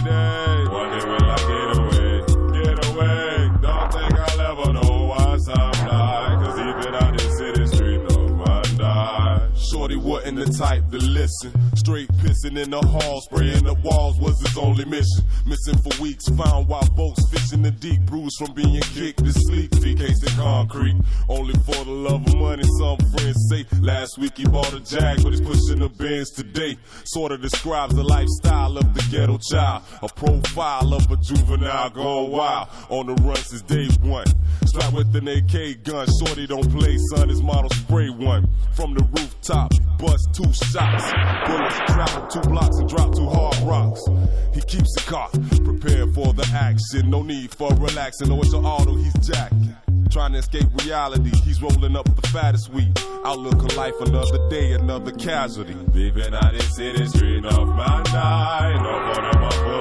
day. One day will I get away. Don't think I'll ever know what I'm like, cause even out in city street, no one die. Shorty wasn't the type to listen. Straight pissing in the hall, spraying the walls was his only mission. Missing for weeks, found while boats fishing the deep, bruised from being kicked to sleep, feet cased in concrete. Only for the love of money, some friends say. Last week he bought a Jag, but he's pushing the Benz today. Sorta describes the lifestyle of the ghetto child, a profile of a juvenile gone wild. On the run since day one, strapped with an AK gun. Shorty don't play, son, his model spray one. From the rooftop, bust 2 shots. Bullets travel 2 blocks and drop 2 hard rocks. He keeps it cocked, prepared for the action. No need for relaxing, or it's an auto he's jacking. Trying to escape reality, he's rolling up the fattest weed. Outlook of life, another day, another casualty. Leaving out in city street off my night, no corner of my